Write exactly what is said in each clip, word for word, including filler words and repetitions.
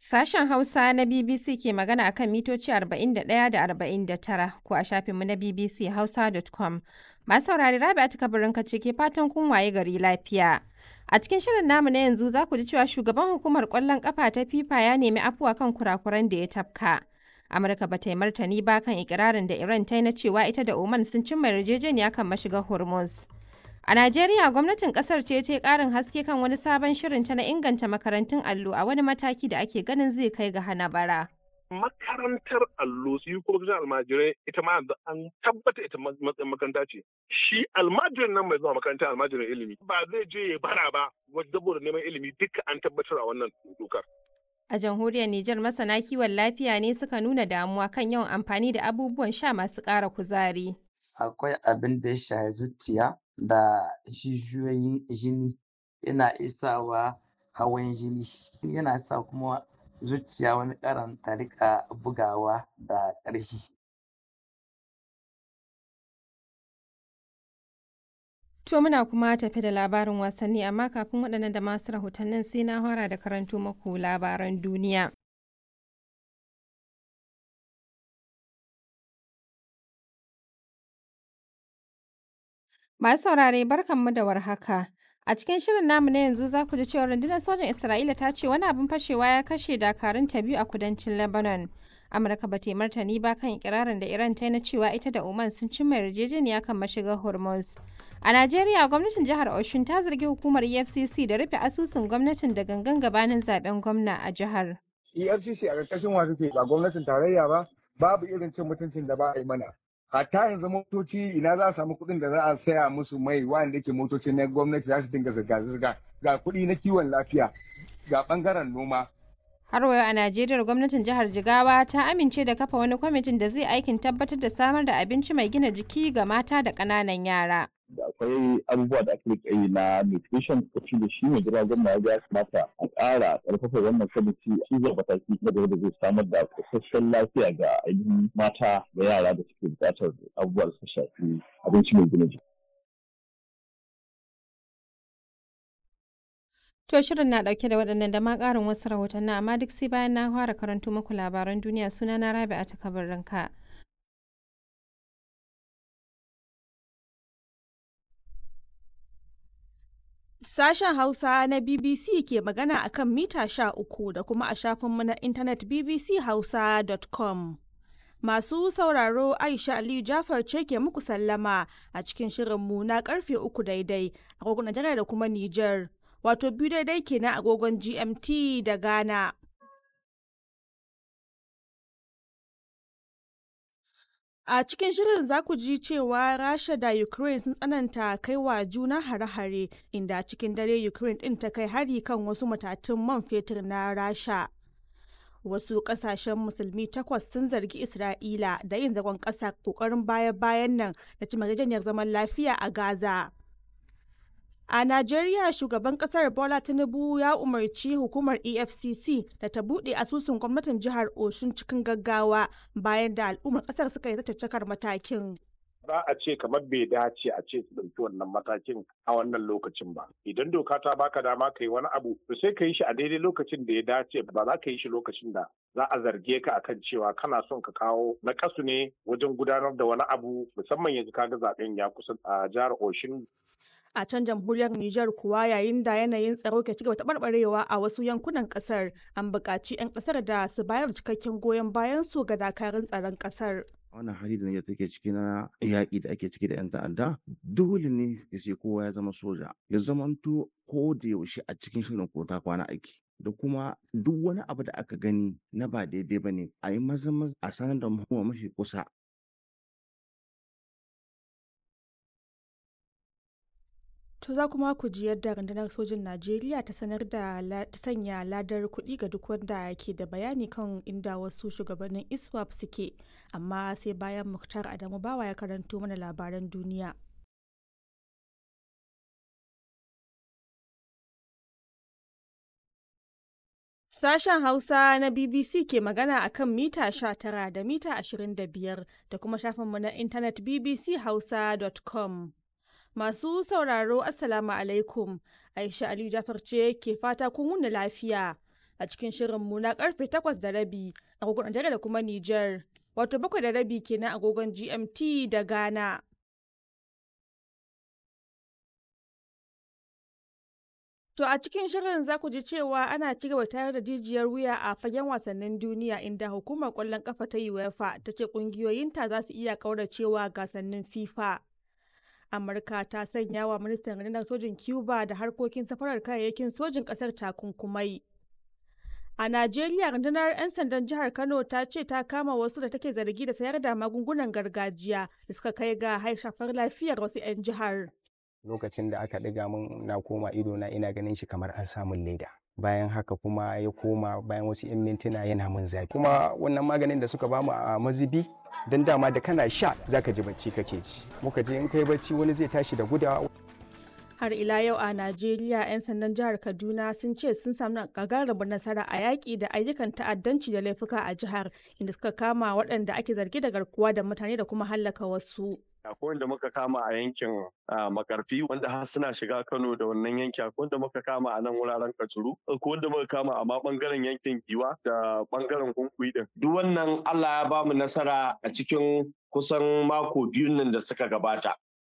Sashen Hausa na B B C ke magana a kan mitoci arba'in da ɗaya da arba'in da tara ko a shafinmu na b b c hausa dot com. Masu saurari Rabi'atu Kabirin ce ke fatan kun waye gari lafiya. A cikin shirin namu na yanzu za ku ji cewa shugaban hukumar ƙwallon ƙafa ta FIFA ya nemi afuwa kan kurakuran da ya tafka. Amurka ba ta yi martani ba kan ikirarin da Iran ta yi na cewa ita da Oman sun cimma yarjejeniya kan mashigar Hormuz. A Najeriya, gwamnatin kasar ce ta yi ƙarin haske kan wani sabon shirinta na inganta makarantun allo a wani mataki da ake ganin zai kai ga hana bara. Makarantar allo su yi kurkushin almajirai ita ma an tabbata ita matsayin makaranta ce. Shi almajirin nan mai zuwa makarantar almajirin ilimi ba zai je ya bara ba wajen saboda neman ilimi duka an tabbatar a wannan dokar. A jamhuriyar Nijar masana kiwon lafiya ne suka nuna damuwa kan yawan amfani da abubuwan sha masu ƙara kuzari. Akwai abin da ya shafi zuciya da jijiyoyin jini, yana isawa hawan jini, yana sa kuma zuciya wani karan ta rika bugawa da ƙarfi. To muna kuma tafi da labarin wasanni, amma kafin waɗannan da masu rahotannin sai na fara da karanto muku labaran duniya. Masu saurare barkanmu da warhaka. A cikin shirin namu na yanzu za ku ji cewa rundunar sojan Isra'ila ta ce wani abin fashewa ya kashe dakarun ta biyu a kudancin Lebanon. Amurka ba ta yi martani ba kan ikirarin da Iran ta yi na cewa ita da Oman sun cimma yarjejeniya kan mashigar Hormuz. A Najeriya, gwamnatin jihar Oshun ta zargi hukumar E F C C da rufe asusun gwamnatin da gangan gabanin zaben gwamna a jihar. E F C C a ƙarƙashin wa take ba gwamnatin tarayya ba, babu irin cin mutuncin da ba a yi mana. Hatta yanzu motoci ina za a samu kuɗin da za a saya musu mai wanda ke motoci na gwamnati za su dinga zirga-zirga, ga kuɗi na kiwon lafiya, ga ɓangaren noma. Har wayo a Najeriya, gwamnatin jihar Jigawa ta amince da kafa wani kwamitin da zai aikin tabbatar da samar da abinci mai gina jiki ga mata da ƙananan yara. Da akwai abubuwa da ake yi na nutrition shi da shi ne gida gwamna ya kamata a ƙara ƙarfafa wannan kwamiti shi zai mataki na da zai samar da isasshen lafiya ga ainihin mata da yara da suke buƙatar abubuwa da suka shafi abinci mai gina jiki. To shirin na ɗauke da waɗannan da ma ƙarin wasu rahotanni, amma duk sai bayan na fara karanto muku labaran duniya. Suna na Rabi'atu Kabirin. Sashen Hausa na B B C ke magana a kan mita sha uku da kuma a shafinmu na intanet b b c hausa dot com. Masu sauraro, Aisha Aliyu Jafar ce ke muku sallama a cikin shirinmu na karfe uku daidai agogon Najeriya da kuma Nijar, wato biyu daidai kenan agogon G M T da Ghana. A cikin shirin za ku ji cewa Rasha da Ukraine sun tsananta kai wa juna hare-hare, inda cikin dare Ukraine ɗin ta kai hari kan wasu matatun man fetur na Rasha. Wasu ƙasashen musulmi takwas sun zargi Isra'ila da yin zagon ƙasa ƙoƙarin baya-bayan nan da cimma yarjejeniyar zaman lafiya a Gaza. A Najeriya, shugaban kasar Bola Tinubu ya umarci hukumar E F C C da ta buɗe asusun gwamnatin jihar Oshun cikin gaggawa bayan da al'ummar kasar suka yi ta caccakar matakin. Za a ce kamar bai dace a ce su ɗauki wannan matakin a wannan lokacin ba. Idan doka ta baka dama ka yi wani abu, to sai ka yi shi a daidai lokacin da ya dace, ba za ka yi shi lokacin da za a zarge ka akan cewa kana son ka kawo na kasu ne wajen gudanar da wani abu, musamman yanzu kaga zaben ya kusa a jihar Oshun. A can jamhuriyar Nijar kuwa, yayin da yanayin tsaro ke cigaba taɓarɓarewa a wasu yankunan ƙasar, an buƙaci 'yan ƙasar da su bayar da cikakken goyon bayan su ga dakarun tsaron ƙasar. Wannan hali da Nijar take ciki na yaƙi da ake ciki da 'yan ta'adda, dole ne ya ce kowa ya zama soja, ya zamanto ko da yaushe a cikin shirin ko ta kwana aiki. Da kuma duk wani abu da aka gani na ba daidai ba ne, a yi maza maza a sanar da hukuma mafi kusa. To za kuma ku ji yadda rundunar sojin Najeriya ta sanar da ta sanya ladar kuɗi ga duk wanda ke da bayani kan inda wasu shugabannin ISWAP suke, amma sai bayan Muktar Adamu Bawa ya karanto mana labaran duniya. Sashen Hausa na B B C ke magana a kan mita sha tara da mita ashirin da biyar da kuma shafinmu na intanet b b c hausa dot com. Masu sauraro, Assalamu alaikum. Aisha Aliyu Jafar ce ke fata kun wuni lafiya. a cikin shirinmu na karfe takwas da rabi agogon Najeriya da kuma Nijar, wato bakwai da rabi kenan agogon G M T da Ghana. To a cikin shirin za ku ji cewa ana ci gaba tayar da jijiyar wuya a fagen wasannin duniya inda hukumar ƙwallon ƙafa ta UEFA ta ce ƙungiyoyinta za su iya ƙauracewa gasannin FIFA. Amurka ta sanya wa ministan rundunar sojin Cuba da harkokin safarar kayayyakin sojin ƙasar takunkumai. A Najeriya, rundunar 'yan sandan jihar Kano ta ce ta kama wasu da take zargi da sayar da magungunan gargajiya da suka kai ga shafar lafiyar wasu 'yan jihar. Lokacin da aka ɗiga min na koma ido na ina ganin shi kamar an samun leda. Bayan haka kuma ya koma bayan wasu 'yan mintuna yana min zafi. Kuma wannan maganin da suka bamu a mazibi don dama da kana sha zaka ji bacci kake ji. Muka je in kai bacci wani zai tashi da gudawa. Har ila yau a Najeriya 'yan sandan jihar Kaduna sun ce sun samu gagarumin nasara a yaƙi da ayyukan ta'addanci da laifuka a jihar inda suka kama waɗanda ake zargi da garkuwa da mutane da kuma hallaka wasu. Akwai wanda muka kama a yankin Makarfi wanda har suna shiga Kano da wannan yanki, akwai wanda muka kama a nan wuraren Kajuru, akwai wanda muka kama a ma bangaren yankin Giwa da bangaren Hunkuyi din. Duk wannan Allah ya bamu nasara a cikin kusan mako biyun nan da suka gabata.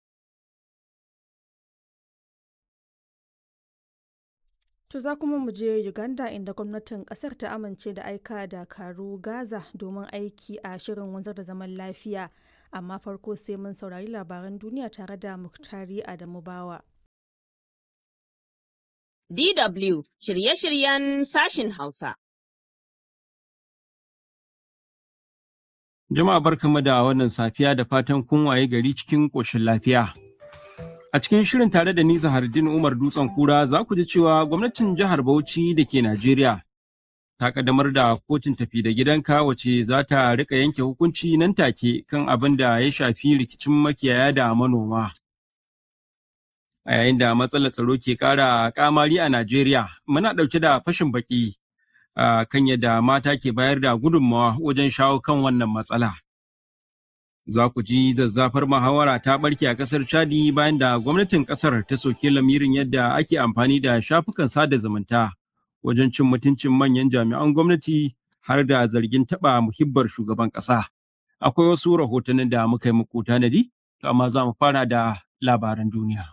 To za kuma mu je Uganda inda gwamnatin kasar ta amince da aika dakaru Gaza domin aiki a shirin wanzar da zaman lafiya. Amma farko sai mun saurari labaran duniya tare da Muktari Adamu Bawa. D W shirye-shiryen sashin Hausa. Jama'a barkamu da wannan safiya da fatan kun waye gari cikin ƙoshin lafiya. A cikin shirin tare da ni Zahardin Umar Dutsen Kura za ku ji cewa gwamnatin jihar Bauchi da ke Najeriya ta kaddamar da kotun tafi da gidanka wace za ta rika yanke hukunci nan take kan abin da ya shafi rikicin makiyaya da manoma. A yayin da matsalar tsaro ke ƙara kamari a Najeriya, muna ɗauke da fashin baki kan yadda mata ke bayar da gudunmawa wajen shawo kan wannan matsala. Za ku ji zazzafar muhawara ta barke a ƙasar Chadi bayan da gwamnatin ƙasar ta soke lamirin yadda ake amfani da shafukan sada zumunta wajen cin mutuncin manyan jami'an gwamnati har da zargin taɓa muhibbar shugaban ƙasa. Akwai wasu rahotannin da muka yi muku tanadi, amma za mu fara da labaran duniya.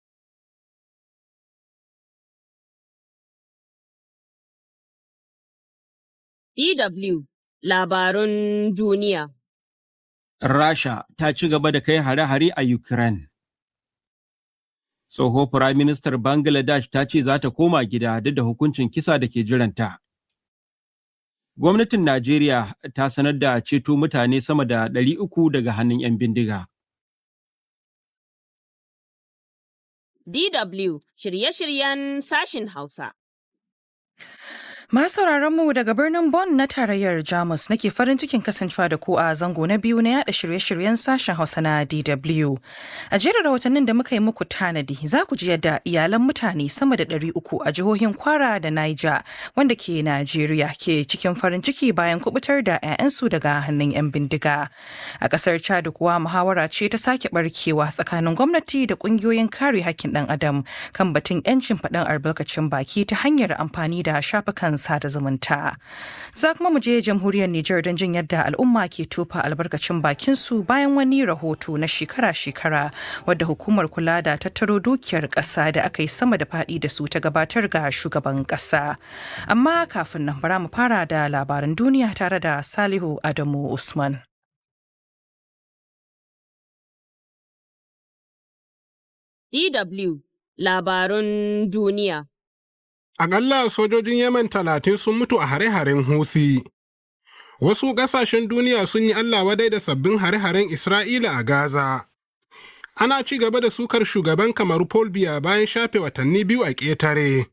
D W Labarun duniya. Rasha ta ci gaba da kai hare-hare a Ukraine. Tsoho Firaministar Bangladesh ta ce za ta koma gida duk da hukuncin kisa da ke jiranta. Gwamnatin Najeriya ta sanar da ceto mutane sama da ɗari uku daga hannun 'yan bindiga. D W shirye-shiryen sashin Hausa. Masu mu daga birnin Bonn na tarayyar Jamus nake farin cikin kasancewa da ku a zango na biyu na yada shirye-shiryen sashen Hausa na D W. A jerin rahotannin da muka yi muku tanadi za ku ji yadda iyalan mutane sama da ɗari uku a jihohin Kwara da Niger wanda ke Najeriya ke cikin farin ciki bayan kubutar da 'ya'yansu daga hannun 'yan bindiga. A ƙasar Chad kuwa muhawara ce ta sake barkewa tsakanin gwamnati da ƙungiyoyin kare hakkin ɗan adam kan batun 'yancin faɗin albarkacin baki ta hanyar amfani da shafukan sada zumunta. Za kuma mu je jamhuriyar Nijar don jin yadda al'umma ke tofa albarkacin bakinsu bayan wani rahoto na shekara-shekara wadda hukumar kula da tattaro dukiyar ƙasa da aka yi sama da faɗi da su ta gabatar ga shugaban ƙasa. Amma kafin nan bara mu fara da labaran duniya tare da Salihu Adamu Usman. D W Labarun duniya. Aƙalla sojojin Yemen talatin sun mutu a hare-haren Houthi. Wasu ƙasashen duniya sun yi Allah wadai da sabbin hare-haren Isra'ila a Gaza. Ana ci gaba da sukar shugaban Kamaru Paul Biya bayan shafe watanni biyu a ƙetare.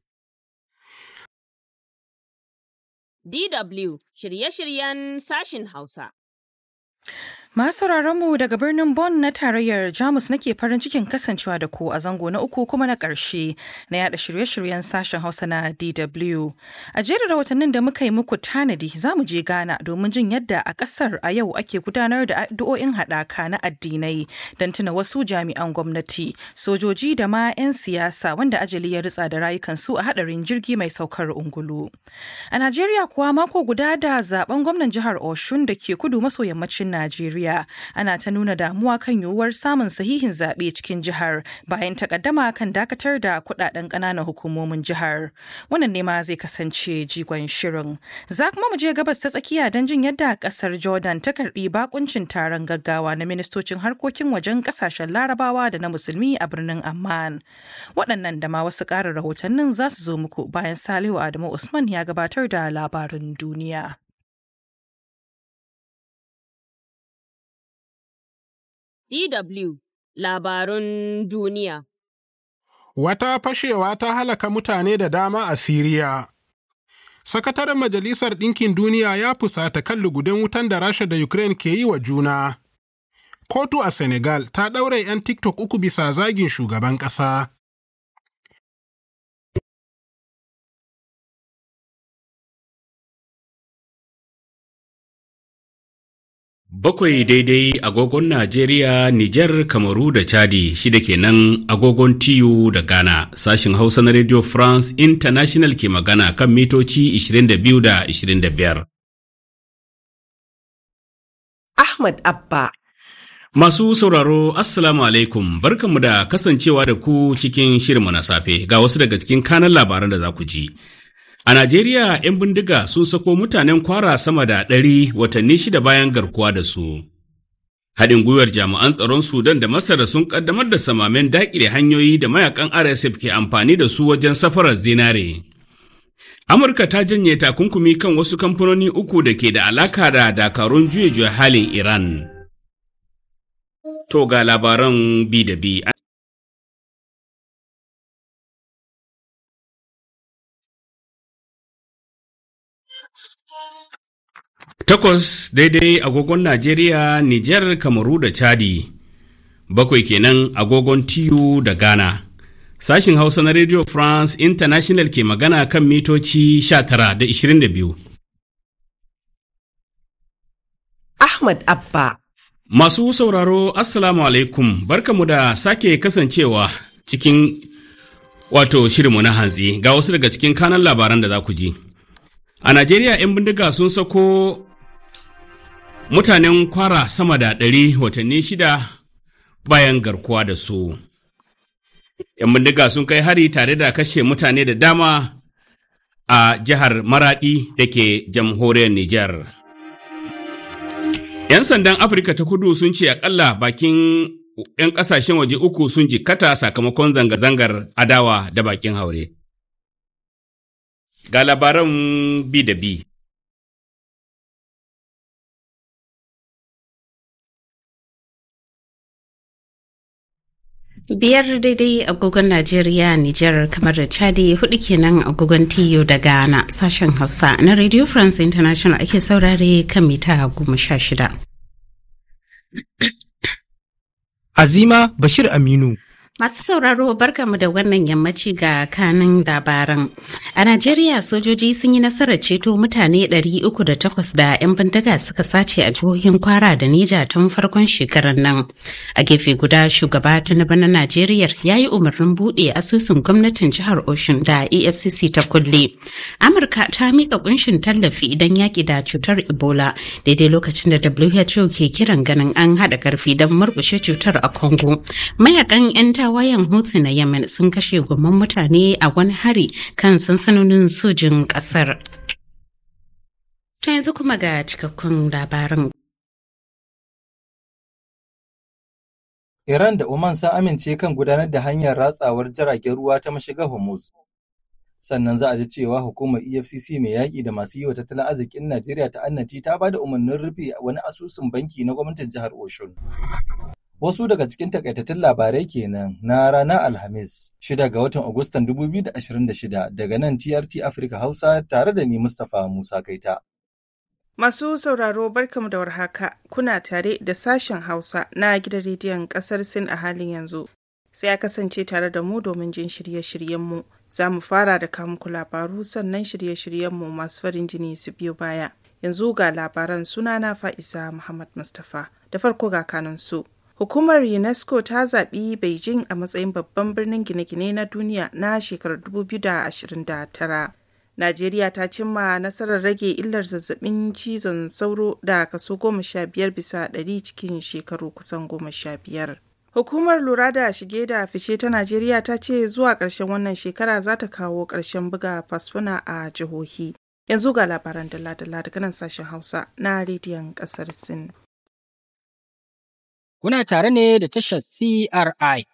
D W shirye-shiryen sashin Hausa. Masu mu daga birnin Bonn na tarayyar Jamus nake farin cikin kasancewa da ku a zango na uku kuma na ƙarshe na yada shirye-shiryen sashen Hausa na D W. A jerin rahotannin da muka yi muku tanadi za mu je Ghana domin jin yadda a ƙasar a yau ake gudanar da addu'o'in haɗaka na addinai don tuna wasu jami'an gwamnati, sojoji da ma 'yan siyasa wanda ajali ya ritsa da rayukansu a haɗarin jirgi mai saukar ungulu. A Najeriya kuwa mako guda da zaben gwamnan jihar Oshun da ke kudu maso yammacin Najeriya. Ana ta nuna damuwa kan yiwuwar samun sahihin zaɓe cikin jihar bayan takaddama kan dakatar da kudaden ƙananan hukumomin jihar. Wannan ne ma zai kasance jigon shirin. Za kuma mu je gabas ta tsakiya don jin yadda ƙasar Jordan ta karɓi bakuncin taron gaggawa na ministocin harkokin wajen ƙasashen Larabawa da na Musulmi a birnin Amman. Waɗannan da ma wasu ƙarin rahotannin za su zo muku bayan Salihu Adamu Usman ya gabatar da labarin duniya. D W Labarun Duniya. Wata fashewa ta halaka mutane da dama a Siriya. Sakataren Majalisar Ɗinkin Duniya ya fusata kan lugudan wutan da Rasha da Ukraine ke yi wa juna. Kotu a Senegal ta ɗaure 'yan TikTok uku bisa zagin shugaban ƙasa. Bakwai daidai agogon Najeriya, Nijar, Kamaru da Chadi, shida kenan agogon T U da Ghana. Sashin Hausa na Radio France International ke magana kan mitoci ishirin da biyu da ishirin da biyar. Ahmad Abba. Masu sauraro, Assalamu alaikum, barkanmu da kasancewa da ku cikin shirinmu na safe, ga wasu daga cikin kanan labaran da za ku ji. A Najeriya, 'yan bindiga sun sako mutanen Kwara sama da ɗari watanni shida bayan garkuwa da su. Haɗin gwiwar jami'an tsaron Sudan da Masar sun ƙaddamar da samamen daƙile hanyoyi da mayakan R S F ke amfani da su wajen safarar zinare. Amurka ta janye takunkumi kan wasu kamfanoni uku da ke da alaka da dakarun juye-juye halin Iran. To ga labaran bi da bi. Takwas daidai agogon Najeriya, Nijar, Kamaru da Chadi. Bakwai kenan agogon T U da Ghana. Sashin Hausa na Radio France International ke magana kan mitoci sha tara da ishirin da biyu. Ahmad Abba. Masu sauraro, Assalamu alaikum, barkamu da sake kasancewa cikin wato shirinmu na hantsi ga wasu daga cikin kanan labaran da za ku ji. A Najeriya, 'yan bindiga sun sako mutanen Kwara sama da ɗari watanni shida bayan garkuwa da su. 'Yan bindiga sun kai hari tare da kashe mutane da dama a jihar Maraɗi da ke jamhuriyar Nijar. 'Yan sandan Afirka ta Kudu sun ce akalla bakin 'yan ƙasashen waje uku sun jikkata sakamakon zanga-zangar adawa da bakin haure. Ga labaran bi da bi. Biyar daidai agogon Najeriya, Nijar, kamar da Chadi, hudu kenan agogon T U da Ghana. Sashen Hausa na Radio France International ake saurare kan mita goma sha shida. Azima Bashir Aminu. Masu sauraro barkamu da wannan yammaci ga kanin labaran. A Najeriya, sojoji sun yi nasarar ceto mutane ɗari uku da takwas da 'yan bindiga suka sace a jihohin Kwara da Nija tun farkon shekarar nan. A gefe guda, shugaba Tinubu na Najeriya ya yi umarnin buɗe asusun gwamnatin jihar Oshun da E F C C ta kulle. Amurka ta mika kunshin tallafi idan yaƙi da cutar Ebola daidai lokacin da W H O ke kiran ganin an haɗa ƙarfi don murƙushe cutar a Congo. Mayakan 'yan tawayen Houthi na Yemen sun kashe gomman mutane a wani hari kan sansanonin sojin ƙasar. Ta yanzu kuma ga cikakkun labarin. Iran da Oman sun amince kan gudanar da hanyar ratsawar jiragen ruwa ta mashigar Hormuz. Sannan za a ji cewa hukumar E F C C mai yaƙi da masu yi wa tattalin arzikin Najeriya ta annati ta ba da umarnin rufe wani asusun banki na gwamnatin jihar Oshun. Wasu daga cikin takaitattun labarai kenan na ranar Alhamis, shida ga watan Agustan dubu biyu da ashirin da shida daga nan T R T Africa Hausa tare da ni Mustapha Musa Kaita. Masu sauraro barkamu da warhaka, kuna tare da sashen Hausa na gidan rediyon ƙasar Sin a halin yanzu. Sai a kasance tare da mu domin jin shirye-shiryenmu. Za mu fara da kamuku labaru sannan shirye-shiryenmu masu farin jini su biyo baya. Yanzu ga labaran sunana Fa'iza Muhammad Mustapha. Da farko ga kanunsu. Hukumar UNESCO ta zaɓi Beijing a matsayin babban birnin gine-gine na duniya na shekarar dubu biyu da ashirin da tara. Najeriya ta cimma nasarar rage illar zazzabin cizon sauro da kaso goma sha biyar bisa ɗari cikin shekaru kusan goma sha biyar. Hukumar lura da shige da fice ta Najeriya ta ce zuwa ƙarshen wannan shekara za ta kawo ƙarshen buga fasfuna a jihohi. Yanzu ga labaran dalla-dalla daga nan sashen Hausa na rediyon ƙasar Sin. Kuna tare ne da tashar C R I